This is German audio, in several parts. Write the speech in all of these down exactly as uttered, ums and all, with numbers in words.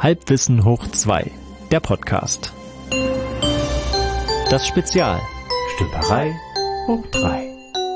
Halbwissen hoch zwei, der Podcast. Das Spezial. Stümperei hoch drei.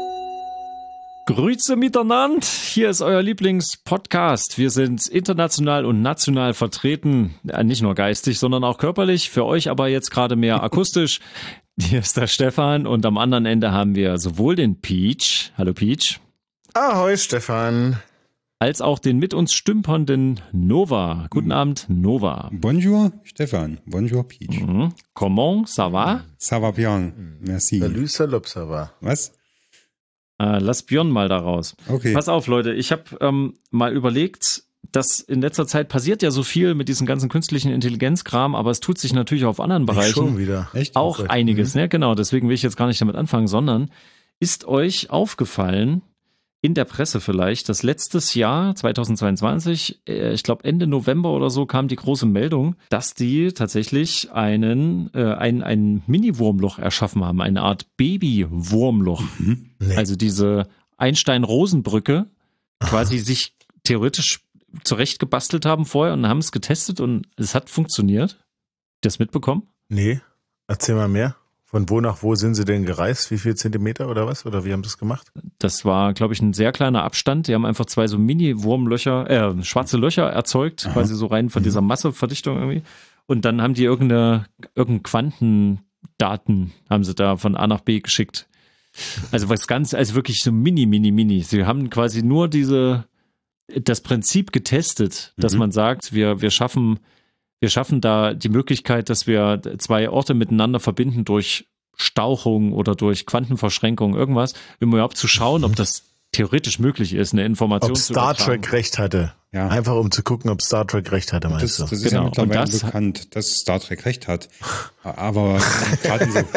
Grüße miteinander, hier ist euer Lieblingspodcast. Wir sind international und national vertreten, nicht nur geistig, sondern auch körperlich, für euch aber jetzt gerade mehr akustisch. Hier ist der Stefan und am anderen Ende haben wir sowohl den Peach, hallo Peach. Ahoi Stefan. Als auch den mit uns stümpernden Nova. Guten Abend, Nova. Bonjour, Stefan. Bonjour, Peach. Mhm. Comment, ça va? Ça va bien, merci. Salut, salut, ça va. Was? Äh, lass Björn mal da raus. Okay. Pass auf, Leute, ich habe ähm, mal überlegt, dass in letzter Zeit passiert ja so viel mit diesem ganzen künstlichen Intelligenzkram, aber es tut sich natürlich auf anderen Bereichen schon wieder. Echt? auch Okay. einiges. Mhm. Ne? Genau, deswegen will ich jetzt gar nicht damit anfangen, sondern ist euch aufgefallen, in der Presse vielleicht, dass letztes Jahr, zweitausendzweiundzwanzig, äh, ich glaube Ende November oder so, kam die große Meldung, dass die tatsächlich einen, äh, ein, ein Mini-Wurmloch erschaffen haben, eine Art Baby-Wurmloch. Mhm. Nee. Also diese Einstein-Rosen-Brücke quasi sich theoretisch zurechtgebastelt haben vorher und haben es getestet und es hat funktioniert. Das mitbekommen? Nee, erzähl mal mehr. Von wo nach wo sind sie denn gereist? Wie viel Zentimeter oder was? Oder wie haben sie das gemacht? Das war, glaube ich, ein sehr kleiner Abstand. Die haben einfach zwei so Mini-Wurmlöcher, äh, schwarze Löcher erzeugt, Aha. quasi so rein von dieser Masseverdichtung irgendwie. Und dann haben die irgendeine, irgendeine Quantendaten haben sie da von A nach B geschickt. Also was ganz, also wirklich so mini, mini, mini. Sie haben quasi nur diese, das Prinzip getestet, dass Mhm. man sagt, wir, wir schaffen, wir schaffen da die Möglichkeit, dass wir zwei Orte miteinander verbinden durch Stauchung oder durch Quantenverschränkung, irgendwas, um überhaupt zu schauen, ob das theoretisch möglich ist, eine Information Ob zu Star übertragen. Trek recht hatte. Ja. Einfach um zu gucken, ob Star Trek recht hatte, meinst Das, du? das ist Genau. ja mittlerweile Und das- bekannt, dass Star Trek recht hat. Aber taten sie.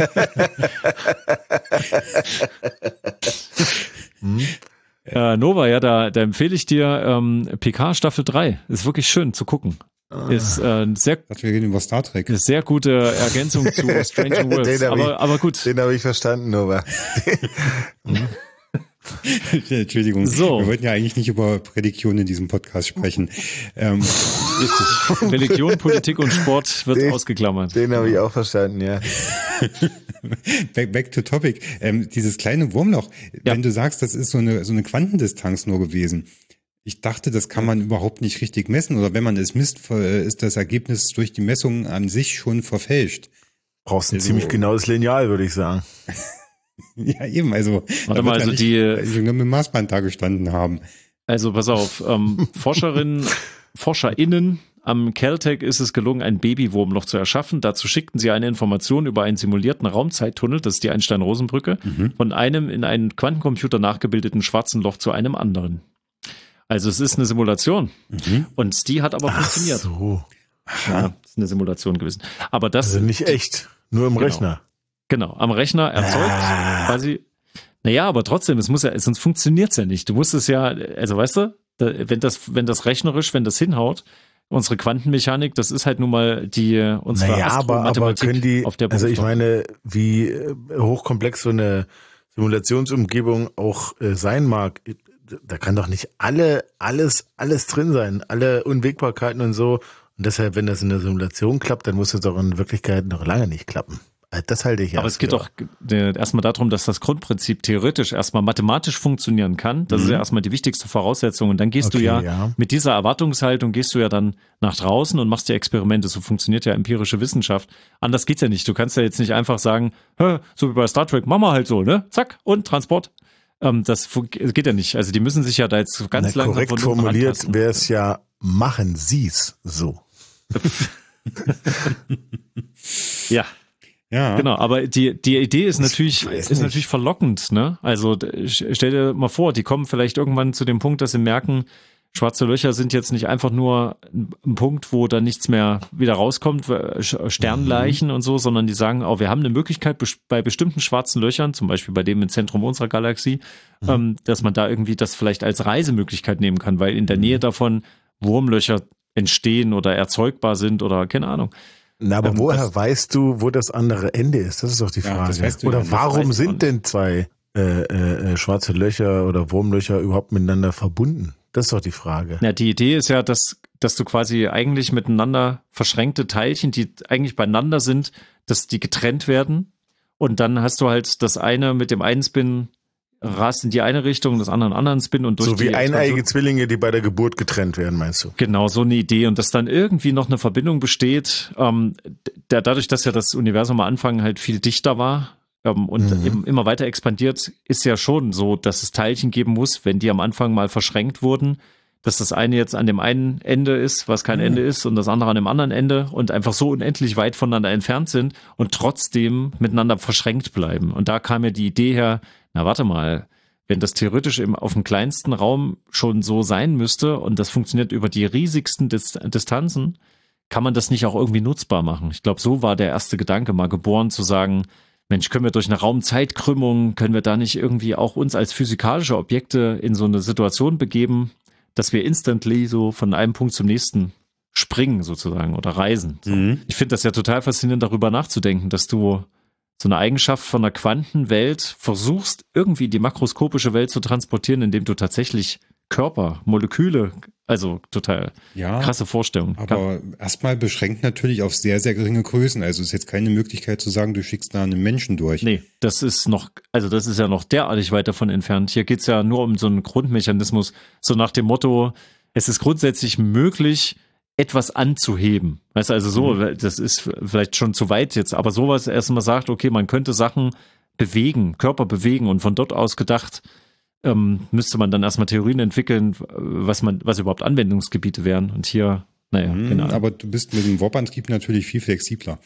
Hm? Äh, Nova, ja, da, da empfehle ich dir ähm, P K Staffel drei. Ist wirklich schön zu gucken. Ist äh, eine sehr, Ich dachte, wir reden über Star Trek. eine sehr gute Ergänzung zu Stranger Worlds. Den hab ich- Aber, aber gut. Den habe ich verstanden, Nova. Entschuldigung. So. Wir wollten ja eigentlich nicht über Religion in diesem Podcast sprechen. Ähm, Richtig. Religion, Politik und Sport wird Den- ausgeklammert. Den habe ich auch verstanden, ja. back, back to topic. Ähm, dieses kleine Wurmloch, Ja. wenn du sagst, das ist so eine, so eine Quantendistanz nur gewesen. Ich dachte, das kann man überhaupt nicht richtig messen. Oder wenn man es misst, ver- ist das Ergebnis durch die Messung an sich schon verfälscht. Brauchst ein Also- ziemlich genaues Lineal, würde ich sagen. Ja, eben, also. Warte da mal, wird ja also nicht die- Ingenieure mit dem Maßband da gestanden haben. Also pass auf, ähm, Forscherinnen, ForscherInnen am Caltech ist es gelungen, ein Babywurmloch zu erschaffen. Dazu schickten sie eine Information über einen simulierten Raumzeittunnel, das ist die Einstein-Rosen-Brücke, Mhm. von einem in einen Quantencomputer nachgebildeten schwarzen Loch zu einem anderen. Also es ist eine Simulation. Mhm. Und die hat aber Ach funktioniert. so. Ja, ist eine Simulation gewesen. Aber das, Also nicht echt. Nur im Genau. Rechner. genau, am Rechner erzeugt Ah. quasi. Naja, aber trotzdem, es muss ja, sonst funktioniert's ja nicht. Du musst es ja, also weißt du, da, wenn das, wenn das rechnerisch, wenn das hinhaut, unsere Quantenmechanik, das ist halt nun mal die, unsere Naja, aber, aber Astromathematik, können die, auf der also ich beruft meine, wie äh, hochkomplex so eine Simulationsumgebung auch äh, sein mag, da kann doch nicht alle, alles, alles drin sein, alle Unwägbarkeiten und so. Und deshalb, wenn das in der Simulation klappt, dann muss es doch in Wirklichkeit noch lange nicht klappen. Also das halte ich ja. Aber es geht für- doch äh, erstmal darum, dass das Grundprinzip theoretisch erstmal mathematisch funktionieren kann. Das ist ja erstmal die wichtigste Voraussetzung. Und dann gehst du Okay, ja, ja. mit dieser Erwartungshaltung gehst du ja dann nach draußen und machst die Experimente. So funktioniert ja empirische Wissenschaft. Anders geht's ja nicht. Du kannst ja jetzt nicht einfach sagen, hä, so wie bei Star Trek, machen wir halt so, ne? Zack, und Transport. Ähm, das fu- geht ja nicht. Also die müssen sich ja da jetzt ganz Na, langsam korrekt von unten formuliert rantasten. wäre es ja, machen Sie's so. Ja. Ja. Genau, aber die, die Idee ist natürlich, weiß ist nicht. natürlich verlockend, ne? Also d- stell dir mal vor, die kommen vielleicht irgendwann zu dem Punkt, dass sie merken, schwarze Löcher sind jetzt nicht einfach nur ein Punkt, wo da nichts mehr wieder rauskommt, Sch- Sternleichen und so, sondern die sagen, oh, wir haben eine Möglichkeit bes- bei bestimmten schwarzen Löchern, zum Beispiel bei dem im Zentrum unserer Galaxie, ähm, dass man da irgendwie das vielleicht als Reisemöglichkeit nehmen kann, weil in der Nähe davon Wurmlöcher entstehen oder erzeugbar sind oder keine Ahnung. Na, aber Ähm, woher das- weißt du, wo das andere Ende ist? Das ist doch die Ja, Frage. das weißt du ja oder nicht. Das weiß warum man sind nicht. denn zwei äh, äh, äh, schwarze Löcher oder Wurmlöcher überhaupt miteinander verbunden? Das ist doch die Frage. Ja, die Idee ist ja, dass, dass du quasi eigentlich miteinander verschränkte Teilchen, die eigentlich beieinander sind, dass die getrennt werden. Und dann hast du halt das eine mit dem einen Spin rast in die eine Richtung, das andere in den anderen Spin und durch so wie die eineige Zwillinge, die bei der Geburt getrennt werden, meinst du? Genau, so eine Idee. Und dass dann irgendwie noch eine Verbindung besteht, ähm, der, dadurch, dass ja das Universum am Anfang halt viel dichter war ähm, und Mhm. eben immer weiter expandiert, ist ja schon so, dass es Teilchen geben muss, wenn die am Anfang mal verschränkt wurden, dass das eine jetzt an dem einen Ende ist, was kein Mhm. Ende ist, und das andere an dem anderen Ende und einfach so unendlich weit voneinander entfernt sind und trotzdem miteinander verschränkt bleiben. Und da kam ja die Idee her, na warte mal, wenn das theoretisch im, auf dem kleinsten Raum schon so sein müsste und das funktioniert über die riesigsten Dis- Distanzen, kann man das nicht auch irgendwie nutzbar machen? Ich glaube, so war der erste Gedanke mal geboren, zu sagen, Mensch, können wir durch eine Raumzeitkrümmung, können wir da nicht irgendwie auch uns als physikalische Objekte in so eine Situation begeben, dass wir instantly so von einem Punkt zum nächsten springen sozusagen oder reisen. So. Mhm. Ich finde das ja total faszinierend, darüber nachzudenken, dass du so eine Eigenschaft von einer Quantenwelt versuchst, irgendwie die makroskopische Welt zu transportieren, indem du tatsächlich Körper, Moleküle, also total Ja, krasse Vorstellung. aber erstmal beschränkt natürlich auf sehr, sehr geringe Größen. Also es ist jetzt keine Möglichkeit zu sagen, du schickst da einen Menschen durch. Nee, das ist noch, also das ist ja noch derartig weit davon entfernt. Hier geht's ja nur um so einen Grundmechanismus, so nach dem Motto, es ist grundsätzlich möglich, etwas anzuheben. Weißt du, also so, das ist vielleicht schon zu weit jetzt, aber sowas erstmal sagt, okay, man könnte Sachen bewegen, Körper bewegen und von dort aus gedacht, ähm, müsste man dann erstmal Theorien entwickeln, was man, was überhaupt Anwendungsgebiete wären. Und hier, naja, Mhm, genau. aber du bist mit dem Warp-Antrieb natürlich viel flexibler.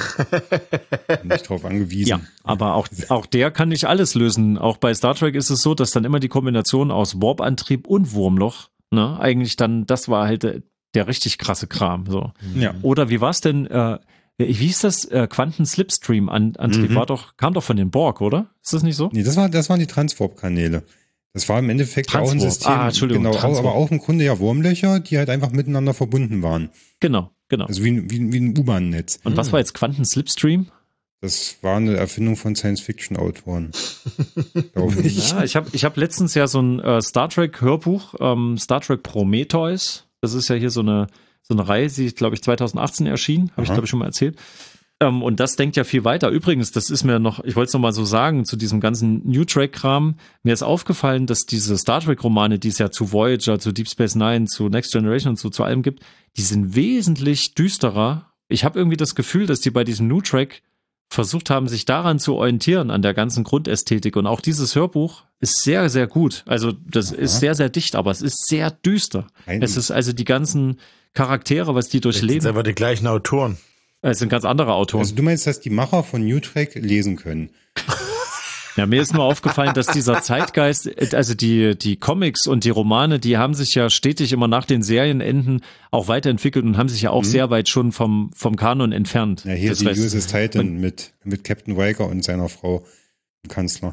Nicht drauf angewiesen. Ja, aber auch, auch der kann nicht alles lösen. Auch bei Star Trek ist es so, dass dann immer die Kombination aus Warp-Antrieb und Wurmloch, ne, eigentlich dann, das war halt der, der richtig krasse Kram, so. Ja. Oder wie war's denn, äh, wie hieß das, äh, Quanten-Slipstream-Antrieb, Mhm. war doch, kam doch von den Borg, oder? Ist das nicht so? Nee, das war, das waren die Transwarp-Kanäle. Das war im Endeffekt auch ein Transwarp. System, Ah, Entschuldigung, genau, Transwarp. aber auch im Grunde ja Wurmlöcher, die halt einfach miteinander verbunden waren. Genau, genau. Also wie, wie, wie ein U-Bahn-Netz. Und was war jetzt Quanten-Slipstream? Das war eine Erfindung von Science-Fiction-Autoren. Glaube ich. Ja, ich habe ich hab letztens ja so ein äh, Star Trek Hörbuch, ähm, Star Trek Prometheus. Das ist ja hier so eine so eine Reihe, die glaube ich zwanzig achtzehn erschien, habe ich Aha. glaube ich schon mal erzählt. Ähm, und das denkt ja viel weiter. Übrigens, das ist mir noch, ich wollte es noch mal so sagen zu diesem ganzen New Trek Kram. Mir ist aufgefallen, dass diese Star Trek Romane, die es ja zu Voyager, zu Deep Space Nine, zu Next Generation und so zu allem gibt, die sind wesentlich düsterer. Ich habe irgendwie das Gefühl, dass die bei diesem New Trek versucht haben, sich daran zu orientieren, an der ganzen Grundästhetik. Und auch dieses Hörbuch ist sehr, sehr gut. Also das Aha. ist sehr, sehr dicht, aber es ist sehr düster. Ein- Es ist also die ganzen Charaktere, was die Das sind durchleben. einfach die gleichen Autoren. Es sind ganz andere Autoren. Also du meinst, dass die Macher von New Trek lesen können? Ja, mir ist nur aufgefallen, dass dieser Zeitgeist, also die, die Comics und die Romane, die haben sich ja stetig immer nach den Serienenden auch weiterentwickelt und haben sich ja auch sehr weit schon vom, vom Kanon entfernt. Ja, hier Das die heißt, U S S Titan mit, mit Captain Riker und seiner Frau, dem Kanzler.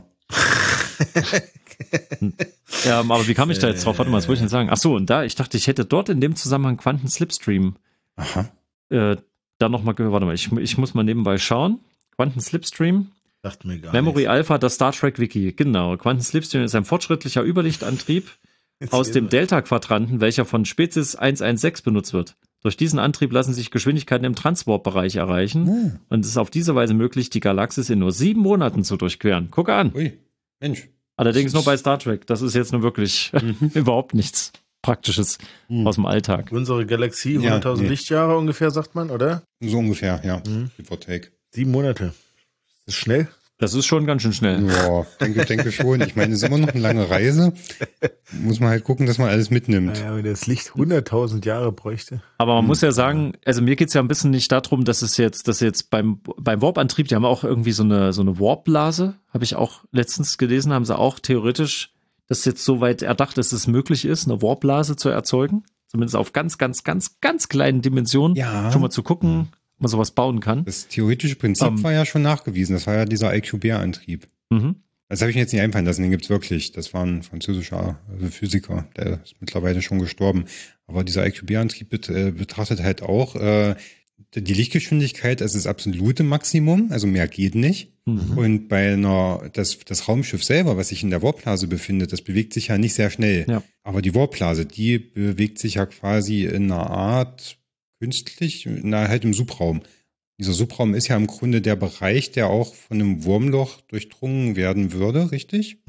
ja, aber wie kam ich da jetzt drauf? Warte mal, was wollte ich denn sagen? Ach so, und da, ich dachte, ich hätte dort in dem Zusammenhang Quanten Slipstream Aha. äh, da nochmal gehört. Warte mal, ich, ich muss mal nebenbei schauen. Quanten Slipstream, Sagt mir gar Memory nicht. Alpha, das Star Trek Wiki. Genau, Quanten Slipstream ist ein fortschrittlicher Überlichtantrieb aus dem Delta-Quadranten, welcher von Spezies hundertsechzehn benutzt wird. Durch diesen Antrieb lassen sich Geschwindigkeiten im Transwarp-Bereich erreichen Hm. und es ist auf diese Weise möglich, die Galaxis in nur sieben Monaten zu durchqueren. Guck an. Ui, Mensch. Allerdings nur bei Star Trek. Das ist jetzt nur wirklich überhaupt nichts Praktisches Hm. aus dem Alltag. Unsere Galaxie, Ja, hunderttausend nee. Lichtjahre ungefähr, sagt man, oder? So ungefähr, ja. Mhm. Give or take. Sieben Monate. Das ist schnell. Das ist schon ganz schön schnell. Ja, denke, denke schon. Ich meine, es ist immer noch eine lange Reise. Muss man halt gucken, dass man alles mitnimmt. Naja, wenn das Licht hunderttausend Jahre bräuchte. Aber man muss ja sagen, also mir geht's ja ein bisschen nicht darum, dass es jetzt, dass jetzt beim, beim Warp-Antrieb, die haben auch irgendwie so eine, so eine Warp-Blase, habe ich auch letztens gelesen, haben sie auch theoretisch, das jetzt soweit erdacht, dass es möglich ist, eine Warp-Blase zu erzeugen. Zumindest auf ganz, ganz, ganz, ganz kleinen Dimensionen. Ja. Schon mal zu gucken, ob man sowas bauen kann. Das theoretische Prinzip Ähm. war ja schon nachgewiesen. Das war ja dieser I Q B-Antrieb. Mhm. Das habe ich mir jetzt nicht einfallen lassen, den gibt's wirklich. Das war ein französischer also Physiker, der ist mittlerweile schon gestorben. Aber dieser I Q B-Antrieb bet, äh, betrachtet halt auch äh, die Lichtgeschwindigkeit ist das absolute Maximum, also mehr geht nicht. Mhm. Und bei einer, das, das Raumschiff selber, was sich in der Warpblase befindet, das bewegt sich ja nicht sehr schnell. Ja. Aber die Warpblase, die bewegt sich ja quasi in einer Art künstlich, na, halt im Subraum. Dieser Subraum ist ja im Grunde der Bereich, der auch von einem Wurmloch durchdrungen werden würde, richtig?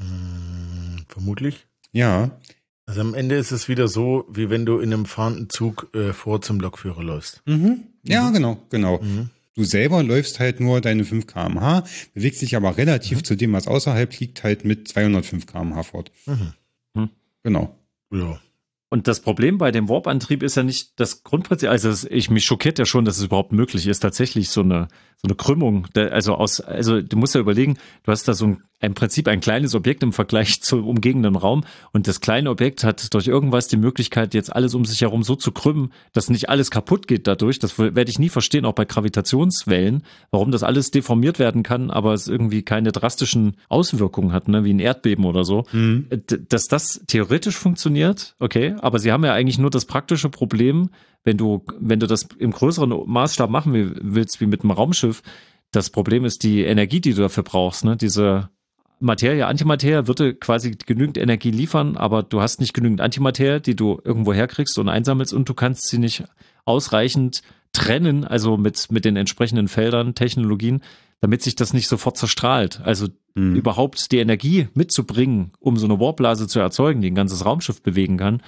Hm, vermutlich. Ja. Also am Ende ist es wieder so, wie wenn du in einem fahrenden Zug äh, vor zum Lokführer läufst. Mhm. Ja, mhm. genau, genau. Mhm. Du selber läufst halt nur deine fünf Kilometer pro Stunde, bewegst dich aber relativ mhm. zu dem, was außerhalb liegt, halt mit zweihundertfünf Kilometer pro Stunde fort. Mhm. Mhm. Genau. Ja. Und das Problem bei dem Warp-Antrieb ist ja nicht das Grundprinzip, also es, ich mich schockiert ja schon, dass es überhaupt möglich ist, tatsächlich so eine so eine Krümmung, der, also aus, also du musst ja überlegen, du hast da so ein, im Prinzip ein kleines Objekt im Vergleich zum umgebenden Raum und das kleine Objekt hat durch irgendwas die Möglichkeit, jetzt alles um sich herum so zu krümmen, dass nicht alles kaputt geht dadurch. Das werde ich nie verstehen, auch bei Gravitationswellen, warum das alles deformiert werden kann, aber es irgendwie keine drastischen Auswirkungen hat, ne, wie ein Erdbeben oder so. Mhm. Dass das theoretisch funktioniert, okay, aber sie haben ja eigentlich nur das praktische Problem, wenn du, wenn du das im größeren Maßstab machen willst, wie mit einem Raumschiff, das Problem ist die Energie, die du dafür brauchst, ne? Diese Materie, Antimaterie würde quasi genügend Energie liefern, aber du hast nicht genügend Antimaterie, die du irgendwo herkriegst und einsammelst und du kannst sie nicht ausreichend trennen, also mit, mit den entsprechenden Feldern, Technologien, damit sich das nicht sofort zerstrahlt. Also mhm. überhaupt die Energie mitzubringen, um so eine Warpblase zu erzeugen, die ein ganzes Raumschiff bewegen kann,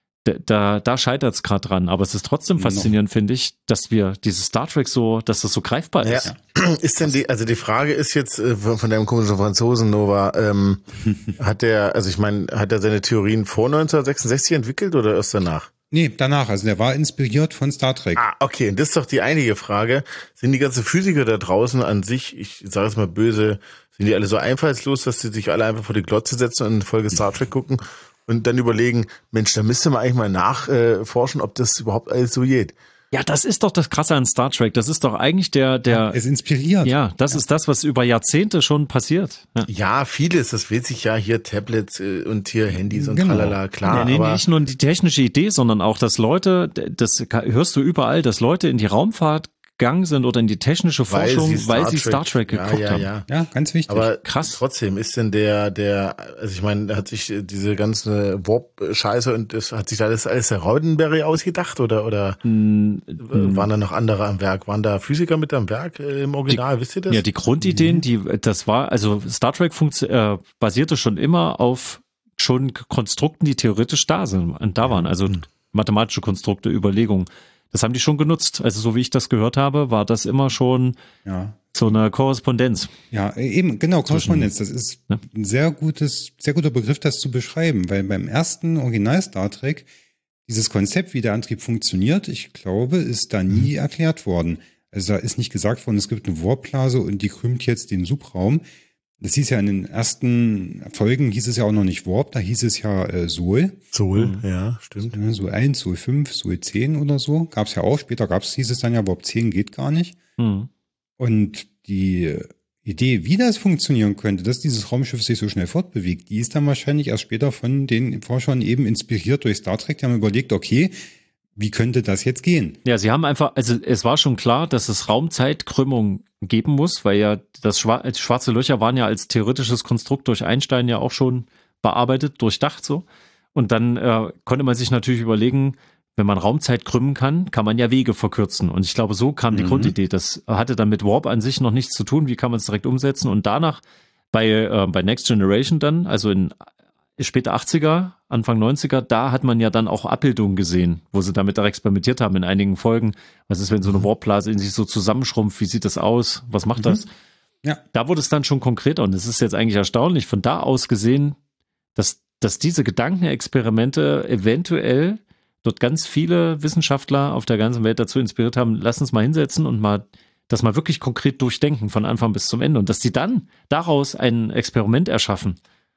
Da, da scheitert es gerade dran, aber es ist trotzdem faszinierend, no. finde ich, dass wir dieses Star Trek so, dass das so greifbar ist. Ja. Ist denn die, also die Frage ist jetzt äh, von, von deinem komischen Franzosen Nova, ähm, hat der, also ich meine, hat er seine Theorien vor neunzehnhundertsechsundsechzig entwickelt oder erst danach? Nee, danach, also der war inspiriert von Star Trek. Ah, okay, und das ist doch die einige Frage. Sind die ganzen Physiker da draußen an sich, ich sage es mal böse, sind die alle so einfallslos, dass sie sich alle einfach vor die Glotze setzen und eine Folge Star Trek gucken? Und dann überlegen, Mensch, da müsste man eigentlich mal nachforschen, äh, ob das überhaupt alles so geht. Ja, das ist doch das Krasse an Star Trek. Das ist doch eigentlich der, der. Ja, es inspiriert. Ja, das ja. ist das, was über Jahrzehnte schon passiert. Ja, ja vieles. Das will sich ja hier Tablets äh, und hier Handys und genau. tralala, klar. Nee, nee, aber nicht nur die technische Idee, sondern auch, dass Leute, das hörst du überall, dass Leute in die Raumfahrt gegangen sind oder in die technische Forschung, weil sie Star, weil sie Star Trek geguckt ja, ja, haben. Ja. ja, ganz wichtig. Aber krass. Trotzdem ist denn der, der, also ich meine, hat sich diese ganze Warp-Scheiße und das, hat sich da alles, alles der Roddenberry ausgedacht oder, oder mm, waren da noch andere am Werk? Waren da Physiker mit am Werk äh, im Original? Die, wisst ihr das? Ja, die Grundideen, mhm. die, das war, also Star Trek funktio- äh, basierte schon immer auf schon Konstrukten, die theoretisch da sind und da waren, also mhm. mathematische Konstrukte, Überlegungen. Das haben die schon genutzt. Also so wie ich das gehört habe, war das immer schon ja. so eine Korrespondenz. Ja, eben, genau, Korrespondenz. Das ist ja. ein sehr gutes, sehr guter Begriff, das zu beschreiben, weil beim ersten Original Star Trek dieses Konzept, wie der Antrieb funktioniert, ich glaube, ist da nie mhm. erklärt worden. Also da ist nicht gesagt worden, es gibt eine Warpblase und die krümmt jetzt den Subraum. Das hieß ja in den ersten Folgen, hieß es ja auch noch nicht Warp, da hieß es ja äh, Sol. Sol, mhm. ja, stimmt. Sol eins, Sol fünf, Sol zehn oder so. Gab's ja auch, später gab's, hieß es dann ja, Warp zehn geht gar nicht. Mhm. Und die Idee, wie das funktionieren könnte, dass dieses Raumschiff sich so schnell fortbewegt, die ist dann wahrscheinlich erst später von den Forschern eben inspiriert durch Star Trek. Die haben überlegt, okay, wie könnte das jetzt gehen? Ja, sie haben einfach, also es war schon klar, dass es Raumzeitkrümmung geben muss, weil ja das Schwa- schwarze Löcher waren ja als theoretisches Konstrukt durch Einstein ja auch schon bearbeitet, durchdacht so. Und dann äh, konnte man sich natürlich überlegen, wenn man Raumzeit krümmen kann, kann man ja Wege verkürzen. Und ich glaube, so kam die mhm. Grundidee. Das hatte dann mit Warp an sich noch nichts zu tun. Wie kann man es direkt umsetzen? Und danach bei, äh, bei Next Generation dann, also in späte achtziger, Anfang neunziger, da hat man ja dann auch Abbildungen gesehen, wo sie damit auch experimentiert haben in einigen Folgen. Was ist, wenn so eine Warpblase in sich so zusammenschrumpft? Wie sieht das aus? Was macht das? Ja. Da wurde es dann schon konkreter und es ist jetzt eigentlich erstaunlich, von da aus gesehen, dass, dass diese Gedankenexperimente eventuell dort ganz viele Wissenschaftler auf der ganzen Welt dazu inspiriert haben, lass uns mal hinsetzen und mal das mal wirklich konkret durchdenken von Anfang bis zum Ende und dass die dann daraus ein Experiment erschaffen.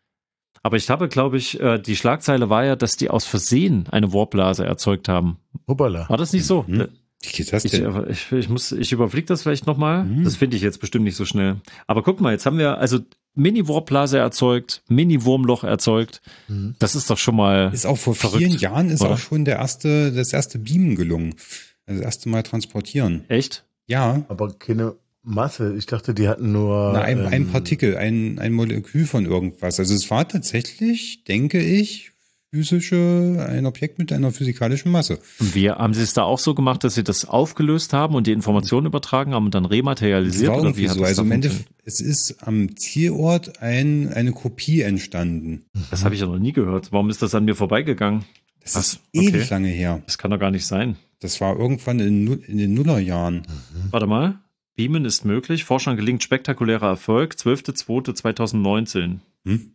Aber ich habe, glaube ich, die Schlagzeile war ja, dass die aus Versehen eine Warpblase erzeugt haben. Hoppala. War das nicht so? Mhm. Wie geht das denn? Ich, ich, ich, muss, ich überfliege das vielleicht nochmal. Mhm. Das finde ich jetzt bestimmt nicht so schnell. Aber guck mal, jetzt haben wir also Mini-Warpblase erzeugt, Mini-Wurmloch erzeugt. Mhm. Das ist doch schon mal Ist auch vor verrückt, vielen Jahren ist oder? auch schon der erste, das erste Beamen gelungen. Also das erste Mal transportieren. Echt? Ja. Aber keine Masse. Ich dachte, die hatten nur... Na, ein, ähm, ein Partikel, ein, ein Molekül von irgendwas. Also es war tatsächlich, denke ich, physische, ein Objekt mit einer physikalischen Masse. Und wie, haben Sie es da auch so gemacht, dass Sie das aufgelöst haben und die Informationen übertragen haben und dann rematerialisiert? Das war oder wie hat so. das Also da im Endeffekt, es ist am Zielort ein, eine Kopie entstanden. Das habe ich ja noch nie gehört. Warum ist das an mir vorbeigegangen? Das Was? ist ewig Okay. lange her. Das kann doch gar nicht sein. Das war irgendwann in, Nu- in den Nullerjahren. Mhm. Warte mal. Beamen ist möglich. Forschern gelingt spektakulärer Erfolg. zwölfter zweiter zweitausendneunzehn. Hm?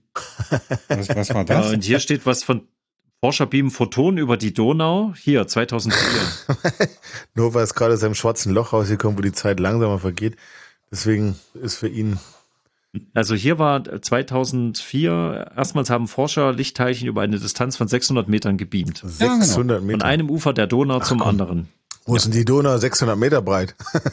Was, was war Ja, das? und hier steht was von Forscher beamen Photonen über die Donau. Hier, zweitausendvier. Nur weil es gerade aus einem schwarzen Loch rausgekommen, wo die Zeit langsamer vergeht. Deswegen ist für ihn... Also hier war zweitausendvier, erstmals haben Forscher Lichtteilchen über eine Distanz von sechshundert Metern gebeamt. sechshundert Meter. Von einem Ufer der Donau Ach, zum komm. anderen. Wo ist denn die Donau? sechshundert Meter breit.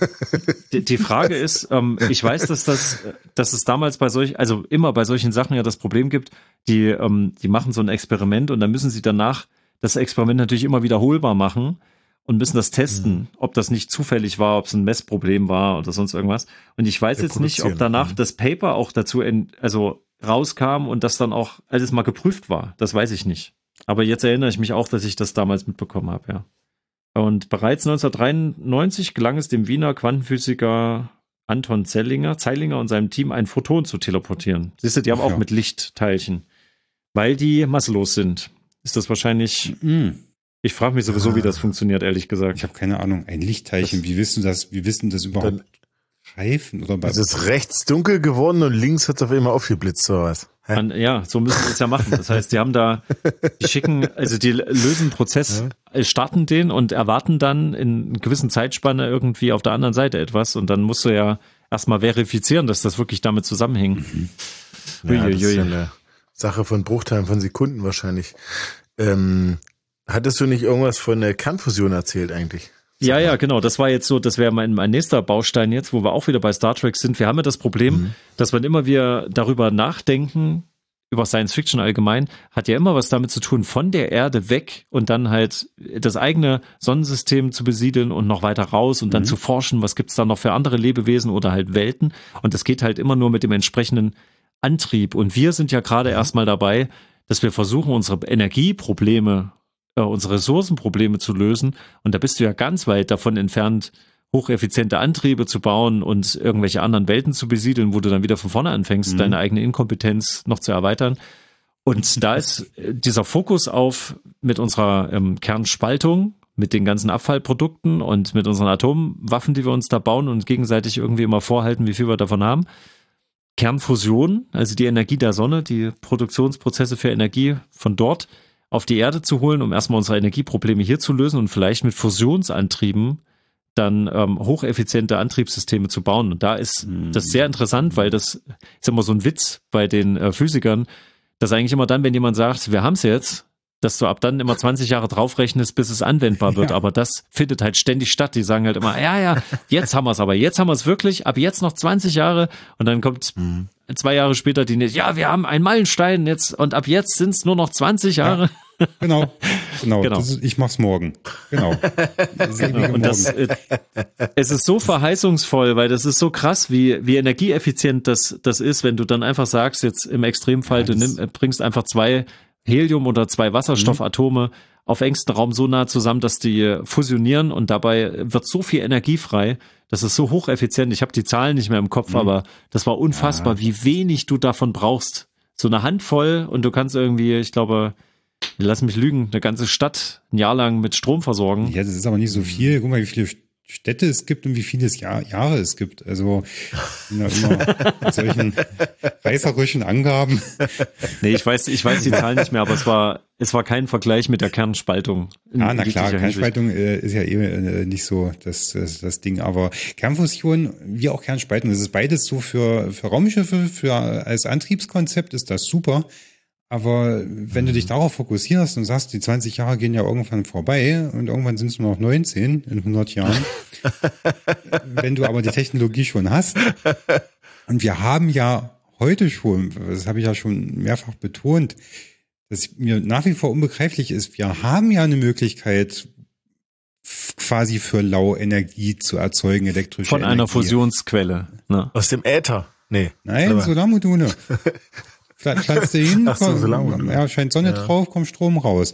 Die, die Frage ist, ähm, ich weiß, dass das, dass es damals bei solch, also immer bei solchen Sachen ja das Problem gibt, die, ähm, die machen so ein Experiment und dann müssen sie danach das Experiment natürlich immer wiederholbar machen und müssen das testen, mhm. ob das nicht zufällig war, ob es ein Messproblem war oder sonst irgendwas. Und ich weiß jetzt nicht, ob danach das Paper auch dazu, in, also rauskam und das dann auch alles mal geprüft war. Das weiß ich nicht. Aber jetzt erinnere ich mich auch, dass ich das damals mitbekommen habe, ja. Und bereits neunzehnhundertdreiundneunzig gelang es dem Wiener Quantenphysiker Anton Zeilinger, Zeilinger und seinem Team, ein Photon zu teleportieren. Siehst du, die haben auch ja. mit Lichtteilchen. Weil die masselos sind. Ist das wahrscheinlich... Mhm. Ich frage mich sowieso, wie das funktioniert, ehrlich gesagt. Ich habe keine Ahnung. Ein Lichtteilchen, wie wissen das, wie wissen das überhaupt? Dann, Reifen oder bei es ist rechts dunkel geworden und links hat es auf einmal aufgeblitzt oder was? An, ja, so müssen sie es ja machen. Das heißt, die haben da, die schicken, also die lösen einen Prozess, ja. starten den und erwarten dann in einer gewissen Zeitspanne irgendwie auf der anderen Seite etwas und dann musst du ja erstmal verifizieren, dass das wirklich damit zusammenhängt. Mhm. Ja, das ist ja eine Sache von Bruchteilen von Sekunden wahrscheinlich. Ähm, hattest du nicht irgendwas von der Kernfusion erzählt eigentlich? Ja, ja, genau. Das war jetzt so, das wäre mein, mein nächster Baustein jetzt, wo wir auch wieder bei Star Trek sind. Wir haben ja das Problem, mhm. dass wann immer wir darüber nachdenken, über Science Fiction allgemein, hat ja immer was damit zu tun, von der Erde weg und dann halt das eigene Sonnensystem zu besiedeln und noch weiter raus und dann mhm. zu forschen, was gibt's da noch für andere Lebewesen oder halt Welten. Und das geht halt immer nur mit dem entsprechenden Antrieb. Und wir sind ja gerade mhm. erstmal dabei, dass wir versuchen, unsere Energieprobleme unsere Ressourcenprobleme zu lösen. Und da bist du ja ganz weit davon entfernt, hocheffiziente Antriebe zu bauen und irgendwelche anderen Welten zu besiedeln, wo du dann wieder von vorne anfängst, mhm. deine eigene Inkompetenz noch zu erweitern. Und da ist dieser Fokus auf mit unserer ähm, Kernspaltung, mit den ganzen Abfallprodukten und mit unseren Atomwaffen, die wir uns da bauen und gegenseitig irgendwie immer vorhalten, wie viel wir davon haben. Kernfusion, also die Energie der Sonne, die Produktionsprozesse für Energie von dort auf die Erde zu holen, um erstmal unsere Energieprobleme hier zu lösen und vielleicht mit Fusionsantrieben dann ähm, hocheffiziente Antriebssysteme zu bauen. Und da ist mhm. das sehr interessant, weil das ist immer so ein Witz bei den äh, Physikern, dass eigentlich immer dann, wenn jemand sagt, wir haben es jetzt, dass du ab dann immer zwanzig Jahre draufrechnest, bis es anwendbar wird. Ja. Aber das findet halt ständig statt. Die sagen halt immer, ja, ja, jetzt haben wir es aber. Jetzt haben wir es wirklich. Ab jetzt noch zwanzig Jahre. Und dann kommt mhm. zwei Jahre später die nächste, ja, wir haben einen Meilenstein jetzt. Und ab jetzt sind es nur noch zwanzig Jahre. Ja, genau, genau. genau. Das ist, ich mach's morgen. Genau. Das genau. Und das, äh, es ist so verheißungsvoll, weil das ist so krass, wie, wie energieeffizient das, das ist, wenn du dann einfach sagst, jetzt im Extremfall, ja, du nimm, bringst einfach zwei Helium oder zwei Wasserstoffatome mhm. auf engstem Raum so nah zusammen, dass die fusionieren und dabei wird so viel Energie frei. Das ist so hocheffizient. Ich habe die Zahlen nicht mehr im Kopf, mhm. aber das war unfassbar, ja. wie wenig du davon brauchst. So eine Handvoll und du kannst irgendwie, ich glaube, lass mich lügen, eine ganze Stadt ein Jahr lang mit Strom versorgen. Ja, das ist aber nicht so viel. Guck mal, wie viele Städte es gibt und wie viele Jahr, Jahre es gibt. Also immer, immer mit solchen reißerischen Angaben. Nee, ich weiß, ich weiß die Zahlen nicht mehr, aber es war, es war kein Vergleich mit der Kernspaltung. Ah, na klar, Kernspaltung äh, ist ja eh äh, nicht so das, das, das Ding. Aber Kernfusion, wie auch Kernspaltung, das ist beides so für, für Raumschiffe, für als Antriebskonzept ist das super. Aber wenn du dich darauf fokussierst und sagst, die zwanzig Jahre gehen ja irgendwann vorbei und irgendwann sind es nur noch neunzehn in hundert Jahren. Wenn du aber die Technologie schon hast, und wir haben ja heute schon, das habe ich ja schon mehrfach betont, dass mir nach wie vor unbegreiflich ist, wir haben ja eine Möglichkeit, quasi für lau Energie zu erzeugen, elektrische Von Energie. einer Fusionsquelle. Ne? Aus dem Äther. Nee. Nein, aber Solarmodule. Pflanzt du hin, Ach so, Solarmodule. ja, scheint Sonne ja. drauf, kommt Strom raus.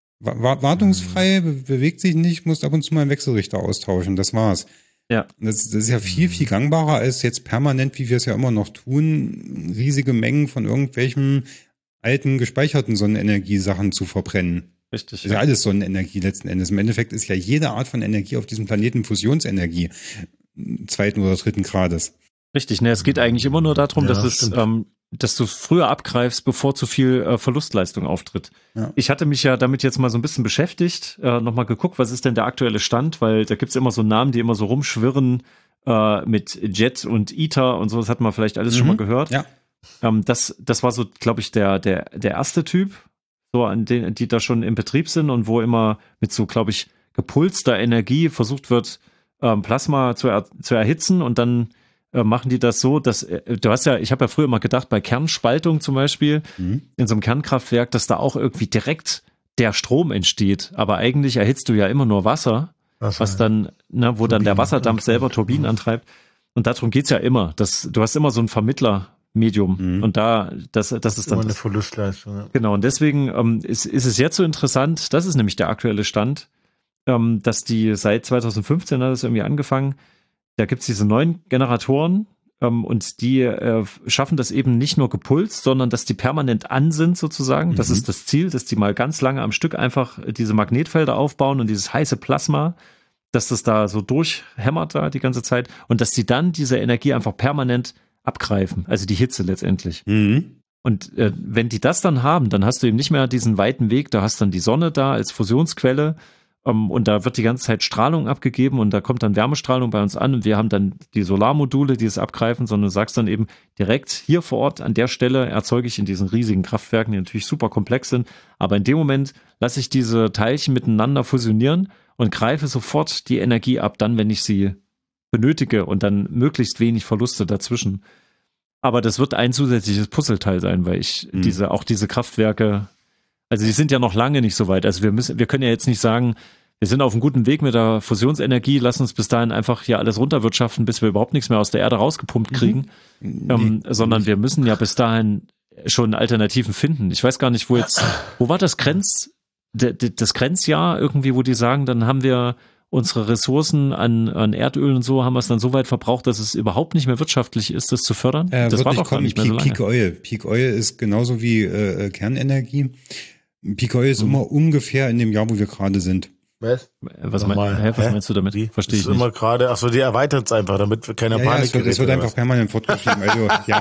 Wartungsfrei, be- bewegt sich nicht, musst ab und zu mal einen Wechselrichter austauschen, das war's. Ja. Das, das ist ja viel, viel gangbarer als jetzt permanent, wie wir es ja immer noch tun, riesige Mengen von irgendwelchen alten, gespeicherten Sonnenenergiesachen zu verbrennen. Richtig. Das ist ja alles Sonnenenergie letzten Endes. Im Endeffekt ist ja jede Art von Energie auf diesem Planeten Fusionsenergie zweiten oder dritten Grades. Richtig, ne, es geht eigentlich immer nur darum, Ja, dass es, ähm, dass du früher abgreifst, bevor zu viel äh, Verlustleistung auftritt. Ja. Ich hatte mich ja damit jetzt mal so ein bisschen beschäftigt, äh, nochmal geguckt, was ist denn der aktuelle Stand, weil da gibt's immer so Namen, die immer so rumschwirren äh, mit Jet und ITER und so, das hat man vielleicht alles Mhm. schon mal gehört. Ja. Ähm, das, das war so, glaube ich, der, der, der erste Typ, so an den, die da schon im Betrieb sind und wo immer mit so, glaube ich, gepulster Energie versucht wird, ähm, Plasma zu, er, zu erhitzen und dann äh, machen die das so, dass äh, du hast ja, ich habe ja früher immer gedacht, bei Kernspaltung zum Beispiel, Mhm. in so einem Kernkraftwerk, dass da auch irgendwie direkt der Strom entsteht, aber eigentlich erhitzt du ja immer nur Wasser, Wasser, was dann, ne, wo dann der Turbinen Wasserdampf antreibt. selber Turbinen antreibt und darum geht's ja immer, dass du hast immer so ein Vermittlermedium Mhm. und da, das, das ist Immer dann eine das. Verlustleistung. Ja. Genau, und deswegen ähm, ist, ist es jetzt so interessant, das ist nämlich der aktuelle Stand, ähm, dass die seit zwanzig fünfzehn hat es irgendwie angefangen, da gibt's diese neuen Generatoren ähm, und die äh, schaffen das eben nicht nur gepulst, sondern dass die permanent an sind sozusagen. Das Mhm. ist das Ziel, dass die mal ganz lange am Stück einfach diese Magnetfelder aufbauen und dieses heiße Plasma, dass das da so durchhämmert da die ganze Zeit und dass die dann diese Energie einfach permanent abgreifen, also die Hitze letztendlich. Mhm. Und äh, wenn die das dann haben, dann hast du eben nicht mehr diesen weiten Weg, da hast dann die Sonne da als Fusionsquelle ähm, und da wird die ganze Zeit Strahlung abgegeben und da kommt dann Wärmestrahlung bei uns an und wir haben dann die Solarmodule, die es abgreifen, sondern du sagst dann eben direkt hier vor Ort an der Stelle erzeuge ich in diesen riesigen Kraftwerken, die natürlich super komplex sind, aber in dem Moment lasse ich diese Teilchen miteinander fusionieren und greife sofort die Energie ab, dann wenn ich sie benötige und dann möglichst wenig Verluste dazwischen. Aber das wird ein zusätzliches Puzzleteil sein, weil ich Mhm. diese, auch diese Kraftwerke, also die sind ja noch lange nicht so weit. Also wir müssen, wir können ja jetzt nicht sagen, wir sind auf einem guten Weg mit der Fusionsenergie, lass uns bis dahin einfach hier alles runterwirtschaften, bis wir überhaupt nichts mehr aus der Erde rausgepumpt kriegen, Nee. ähm, sondern wir müssen ja bis dahin schon Alternativen finden. Ich weiß gar nicht, wo jetzt, wo war das Grenz, de- de- das Grenzjahr irgendwie, wo die sagen, dann haben wir unsere Ressourcen an, an Erdöl und so, haben wir es dann so weit verbraucht, dass es überhaupt nicht mehr wirtschaftlich ist, das zu fördern? Äh, das wird war nicht doch gar kommen. nicht mehr so Peak, lange. Peak Oil. Peak Oil ist genauso wie äh, Kernenergie. Peak Oil ist immer ungefähr in dem Jahr, wo wir gerade sind. Was? Was, Nochmal, mein, hä, was hä? meinst du damit? Wie? Verstehe Das ich ist immer nicht. gerade, achso, die erweitert es einfach, damit wir keine Ja, ja, Panik es wird, es wird gerät, einfach oder permanent fortgeschrieben. Also, ja.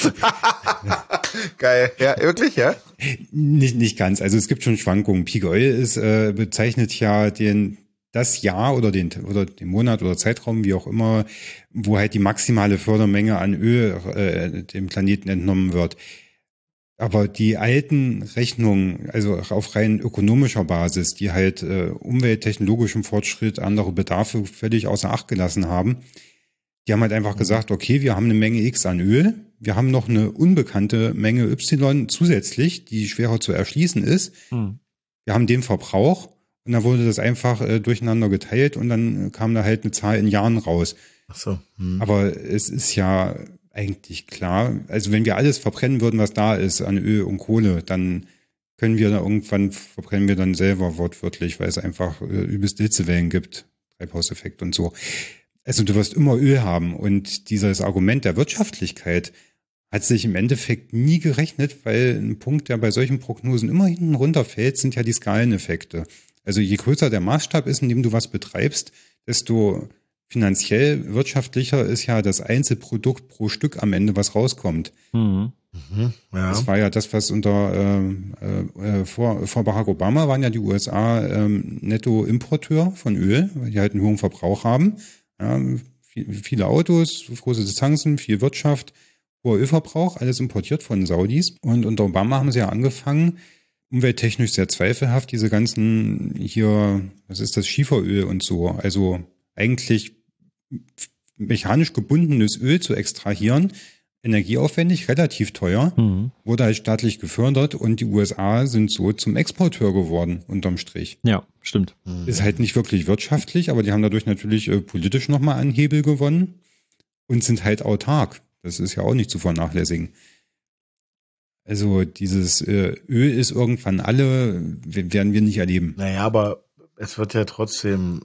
was? Geil. Ja, wirklich, ja? Nicht, nicht ganz. Also es gibt schon Schwankungen. Peak Oil ist, äh, bezeichnet ja den, das Jahr oder den, oder den Monat oder Zeitraum, wie auch immer, wo halt die maximale Fördermenge an Öl äh, dem Planeten entnommen wird. Aber die alten Rechnungen, also auf rein ökonomischer Basis, die halt äh, umwelttechnologischen Fortschritt, andere Bedarfe völlig außer Acht gelassen haben, die haben halt einfach gesagt, okay, wir haben eine Menge X an Öl, wir haben noch eine unbekannte Menge Y zusätzlich, die schwerer zu erschließen ist. Hm. Wir haben den Verbrauch und dann wurde das einfach äh, durcheinander geteilt und dann kam da halt eine Zahl in Jahren raus. Ach so. Hm. Aber es ist ja eigentlich klar, also wenn wir alles verbrennen würden, was da ist an Öl und Kohle, dann können wir da irgendwann, verbrennen wir dann selber wortwörtlich, weil es einfach äh, übelst Hitzewellen gibt, Treibhauseffekt und so. Also du wirst immer Öl haben und dieses Argument der Wirtschaftlichkeit hat sich im Endeffekt nie gerechnet, weil ein Punkt, der bei solchen Prognosen immer hinten runterfällt, sind ja die Skaleneffekte. Also je größer der Maßstab ist, in dem du was betreibst, desto finanziell wirtschaftlicher ist ja das Einzelprodukt pro Stück am Ende, was rauskommt. Mhm. Mhm. Ja. Das war ja das, was unter ähm, äh, vor, vor Barack Obama waren ja die U S A ähm, Nettoimporteur von Öl, weil die halt einen hohen Verbrauch haben. Ja, viel, viele Autos, große Distanzen, viel Wirtschaft, hoher Ölverbrauch, alles importiert von Saudis. Und unter Obama haben sie ja angefangen, umwelttechnisch sehr zweifelhaft, diese ganzen hier, was ist das, Schieferöl und so, also eigentlich mechanisch gebundenes Öl zu extrahieren, energieaufwendig, relativ teuer, mhm. wurde halt staatlich gefördert und die U S A sind so zum Exporteur geworden, unterm Strich. Ja, stimmt. Mhm. Ist halt nicht wirklich wirtschaftlich, aber die haben dadurch natürlich äh, politisch nochmal an Hebel gewonnen und sind halt autark. Das ist ja auch nicht zu vernachlässigen. Also dieses äh, Öl ist irgendwann alle, werden wir nicht erleben. Naja, aber es wird ja trotzdem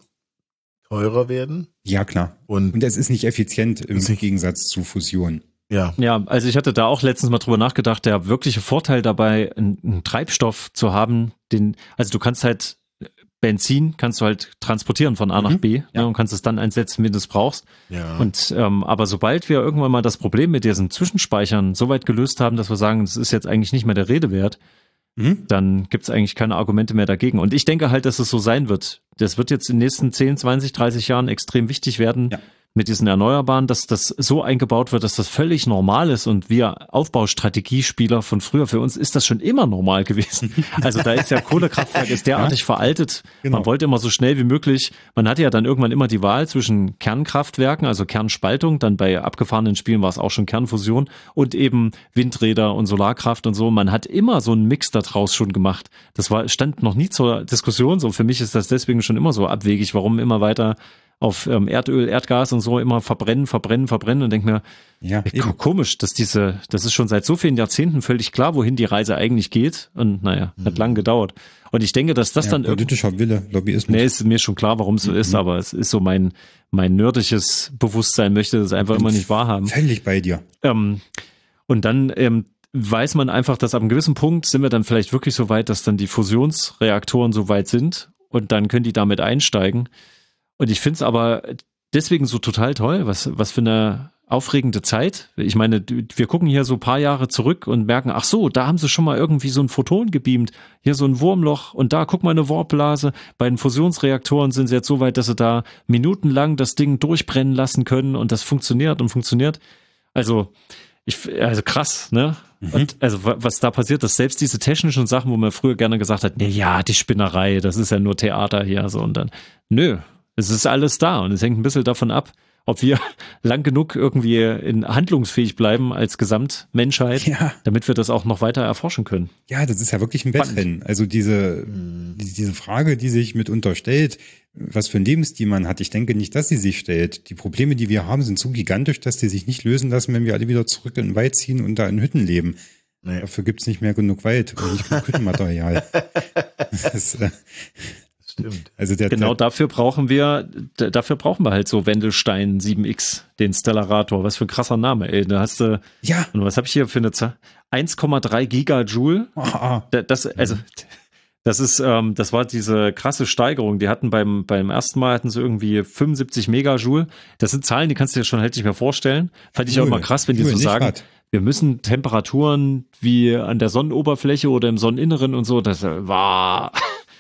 teurer werden. Ja, klar. Und, und es ist nicht effizient im nicht Gegensatz zu Fusion. Ja. Ja, also ich hatte da auch letztens mal drüber nachgedacht, der wirkliche Vorteil dabei, einen, einen Treibstoff zu haben, den, also du kannst halt Benzin kannst du halt transportieren von A mhm. nach B ja. ne, und kannst es dann einsetzen, wenn du es brauchst. Ja. Und ähm, aber sobald wir irgendwann mal das Problem mit diesen Zwischenspeichern so weit gelöst haben, dass wir sagen, das ist jetzt eigentlich nicht mehr der Rede wert, mhm. dann gibt es eigentlich keine Argumente mehr dagegen. Und ich denke halt, dass es so sein wird. Das wird jetzt in den nächsten zehn, zwanzig, dreißig Jahren extrem wichtig werden, ja. mit diesen Erneuerbaren, dass das so eingebaut wird, dass das völlig normal ist und wir Aufbaustrategiespieler von früher, für uns ist das schon immer normal gewesen. Also da ist ja Kohlekraftwerk ist derartig ja, veraltet. Genau. Man wollte immer so schnell wie möglich, man hatte ja dann irgendwann immer die Wahl zwischen Kernkraftwerken, also Kernspaltung, dann bei abgefahrenen Spielen war es auch schon Kernfusion und eben Windräder und Solarkraft und so. Man hat immer so einen Mix da draus schon gemacht. Das war, stand noch nie zur Diskussion so. Für mich ist das deswegen schon immer so abwegig, warum immer weiter auf ähm, Erdöl, Erdgas und so immer verbrennen, verbrennen, verbrennen und denke mir, ja, ey, komisch, dass diese, das ist schon seit so vielen Jahrzehnten völlig klar, wohin die Reise eigentlich geht und naja, mhm. hat lang gedauert. Und ich denke, dass das ja, dann politischer Wille, Lobbyismus. Nee, ist mir schon klar, warum es so mhm. ist, aber es ist so mein mein nerdisches Bewusstsein möchte das einfach immer nicht wahrhaben. Völlig bei dir. Ähm, und dann ähm, weiß man einfach, dass ab einem gewissen Punkt sind wir dann vielleicht wirklich so weit, dass dann die Fusionsreaktoren so weit sind und dann können die damit einsteigen. Und ich finde es aber deswegen so total toll, was, was für eine aufregende Zeit. Ich meine, wir gucken hier so ein paar Jahre zurück und merken, ach so, da haben sie schon mal irgendwie so ein Photon gebeamt, hier so ein Wurmloch und da, guck mal, eine Warpblase. Bei den Fusionsreaktoren sind sie jetzt so weit, dass sie da minutenlang das Ding durchbrennen lassen können und das funktioniert und funktioniert. Also, ich, also krass, ne? Mhm. Und also was da passiert, dass selbst diese technischen Sachen, wo man früher gerne gesagt hat, nee, ja, die Spinnerei, das ist ja nur Theater hier, so und dann, nö. Es ist alles da und es hängt ein bisschen davon ab, ob wir lang genug irgendwie in handlungsfähig bleiben als Gesamtmenschheit, ja. damit wir das auch noch weiter erforschen können. Ja, das ist ja wirklich ein Wettrennen. Also diese, diese Frage, die sich mitunter stellt, was für ein Lebensstil man hat, ich denke nicht, dass sie sich stellt. Die Probleme, die wir haben, sind so gigantisch, dass die sich nicht lösen lassen, wenn wir alle wieder zurück in den Wald ziehen und da in Hütten leben. Nee. Dafür gibt's nicht mehr genug Wald und nicht genug Hüttenmaterial. Das, äh, Stimmt. Also der, genau der, dafür brauchen wir, dafür brauchen wir halt so Wendelstein sieben X, den Stellarator. Was für ein krasser Name, ey. Da hast du, ja. Und was habe ich hier für eine Zahl? eins Komma drei Gigajoule. Oh. Das, also, das ist, ähm, das war diese krasse Steigerung. Die hatten beim, beim ersten Mal hatten sie irgendwie fünfundsiebzig Megajoule. Das sind Zahlen, die kannst du dir schon halt nicht mehr vorstellen. Fand ich cool. auch immer krass, wenn die cool, so sagen, grad. Wir müssen Temperaturen wie an der Sonnenoberfläche oder im Sonneninneren und so, das war,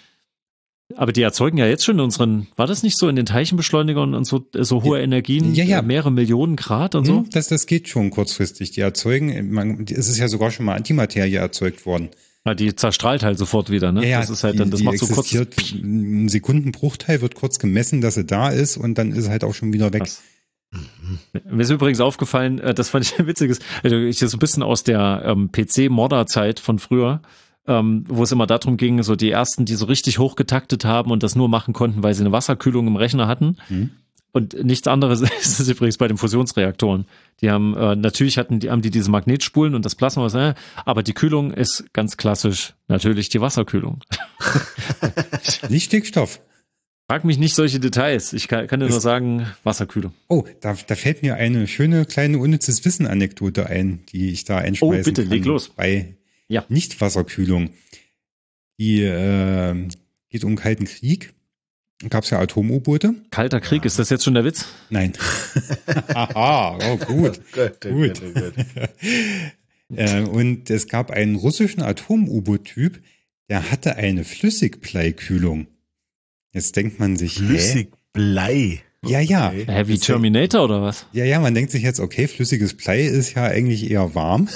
aber die erzeugen ja jetzt schon unseren, war das nicht so in den Teilchenbeschleunigern und so, so hohe Energien, ja, ja. mehrere Millionen Grad und so? Das, das geht schon kurzfristig. Die erzeugen, man, es ist ja sogar schon mal Antimaterie erzeugt worden. Ja, die zerstrahlt halt sofort wieder, ne? Ja, das ist halt die, dann, das die macht so kurz. Ein Sekundenbruchteil wird kurz gemessen, dass sie da ist und dann ist es halt auch schon wieder weg. Krass. Mir ist übrigens aufgefallen, das fand ich ein witziges, ich das so ein bisschen aus der ähm, P C-Modder-Zeit von früher, ähm, wo es immer darum ging, so die ersten, die so richtig hochgetaktet haben und das nur machen konnten, weil sie eine Wasserkühlung im Rechner hatten. Mhm. Und nichts anderes ist es übrigens bei den Fusionsreaktoren. Die haben, äh, natürlich hatten die, haben die diese Magnetspulen und das Plasma, was, äh, aber die Kühlung ist ganz klassisch natürlich die Wasserkühlung. Nicht Stickstoff. Frag mich nicht solche Details. Ich kann, kann dir nur sagen, Wasserkühlung. Oh, da, da fällt mir eine schöne kleine unnützes Wissen-Anekdote ein, die ich da einschmeißen Oh, bitte, kann. leg los. Bei ja. Nicht-Wasserkühlung. Die äh, geht um den Kalten Krieg. Gab es ja Atom-U-Boote. Kalter Krieg, ja. Ist das jetzt schon der Witz? Nein. Aha, oh gut. Oh Gott, oh gut. Gott, oh Gott. äh, und es gab einen russischen Atom-U-Boot-Typ, der hatte eine Flüssigbleikühlung. Jetzt denkt man sich, Flüssigblei. Ja, ja. Okay. Hä, wie Terminator oder was? Ja, ja, man denkt sich jetzt, okay, flüssiges Blei ist ja eigentlich eher warm.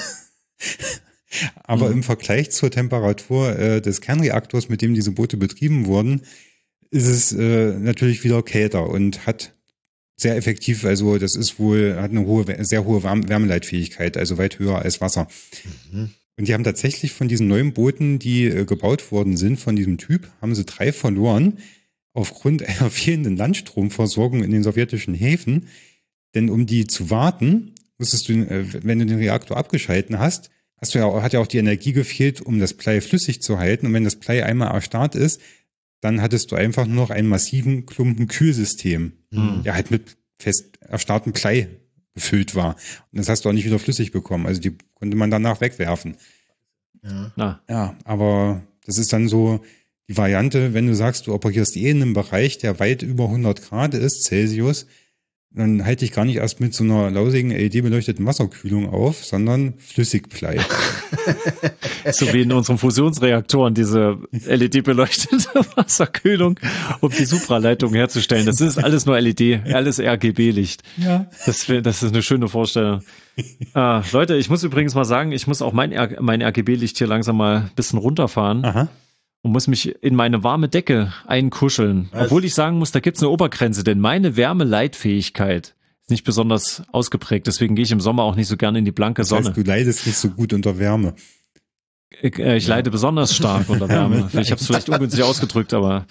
Aber mhm. im Vergleich zur Temperatur äh, des Kernreaktors, mit dem diese Boote betrieben wurden, ist es äh, natürlich wieder kälter und hat sehr effektiv, also das ist wohl, hat eine hohe, sehr hohe Wärmeleitfähigkeit, also weit höher als Wasser. Mhm. Und die haben tatsächlich von diesen neuen Booten, die äh, gebaut worden sind, von diesem Typ, haben sie drei verloren, aufgrund einer fehlenden Landstromversorgung in den sowjetischen Häfen. Denn um die zu warten, musstest du, äh, wenn du den Reaktor abgeschalten hast, hast du ja, hat ja auch die Energie gefehlt, um das Blei flüssig zu halten. Und wenn das Blei einmal erstarrt ist, dann hattest du einfach nur noch einen massiven Klumpen Kühlsystem, mhm. der halt mit fest erstarrtem Blei gefüllt war. Und das hast du auch nicht wieder flüssig bekommen. Also die konnte man danach wegwerfen. Ja. Ah. Ja, aber das ist dann so die Variante, wenn du sagst, du operierst eh in einem Bereich, der weit über hundert Grad ist, Celsius, dann halte ich gar nicht erst mit so einer lausigen L E D-beleuchteten Wasserkühlung auf, sondern Flüssigblei. So wie in unseren Fusionsreaktoren, diese L E D-beleuchtete Wasserkühlung, um die Supraleitung herzustellen. Das ist alles nur L E D, alles R G B-Licht. Ja. Das, das ist eine schöne Vorstellung. Ah, Leute, ich muss übrigens mal sagen, ich muss auch mein, mein R G B-Licht hier langsam mal ein bisschen runterfahren. Aha. Und muss mich in meine warme Decke einkuscheln. Was? Obwohl ich sagen muss, da gibt's eine Obergrenze, denn meine Wärmeleitfähigkeit ist nicht besonders ausgeprägt. Deswegen gehe ich im Sommer auch nicht so gerne in die blanke Sonne. Das heißt, du leidest nicht so gut unter Wärme. Ich, äh, ich ja. leide besonders stark unter Wärme. Ich habe es vielleicht ungünstig ausgedrückt, aber...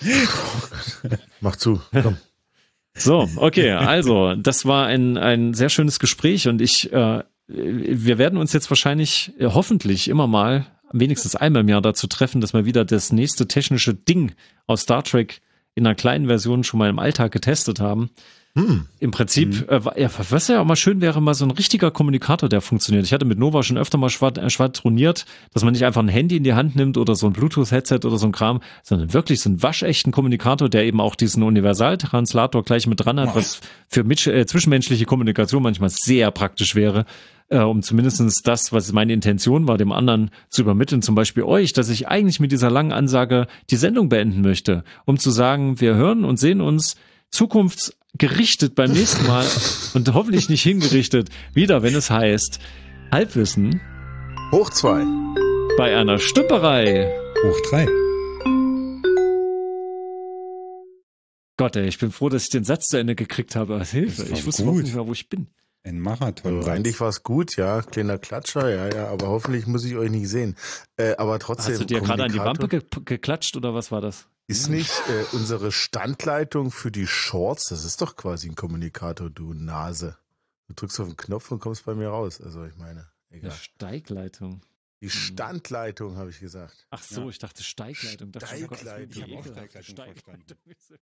Mach zu, komm. So, okay, also das war ein ein sehr schönes Gespräch und ich, äh, wir werden uns jetzt wahrscheinlich, äh, hoffentlich immer mal wenigstens einmal im Jahr dazu treffen, dass wir wieder das nächste technische Ding aus Star Trek in einer kleinen Version schon mal im Alltag getestet haben. Hm. Im Prinzip, hm. äh, ja, was ja auch mal schön wäre, mal so ein richtiger Kommunikator, der funktioniert. Ich hatte mit Nova schon öfter mal schwadroniert, dass man nicht einfach ein Handy in die Hand nimmt oder so ein Bluetooth-Headset oder so ein Kram, sondern wirklich so einen waschechten Kommunikator, der eben auch diesen Universaltranslator gleich mit dran hat, oh. was für mit, äh, zwischenmenschliche Kommunikation manchmal sehr praktisch wäre. Äh, um zumindestens das, was meine Intention war, dem anderen zu übermitteln, zum Beispiel euch, dass ich eigentlich mit dieser langen Ansage die Sendung beenden möchte, um zu sagen, wir hören und sehen uns zukunftsgerichtet beim nächsten Mal und hoffentlich nicht hingerichtet, wieder, wenn es heißt Halbwissen hoch zwei bei einer Stümperei hoch drei. Gott, ey, ich bin froh, dass ich den Satz zu Ende gekriegt habe. Als Hilfe. Ich wusste überhaupt nicht mehr, wo ich bin. Ein Marathon. Also eigentlich war es gut, ja. Kleiner Klatscher, ja, ja. Aber hoffentlich muss ich euch nicht sehen. Äh, aber trotzdem. Hast du dir gerade an die Wampe ge geklatscht oder was war das? Ist nicht äh, unsere Standleitung für die Shorts, das ist doch quasi ein Kommunikator, du Nase. Du drückst auf den Knopf und kommst bei mir raus. Also ich meine, egal. Eine Steigleitung. Die Standleitung, habe ich gesagt. Ach so, ja. Ich dachte Steigleitung. Steigleitung. Ich habe auch Steigleitung verstanden.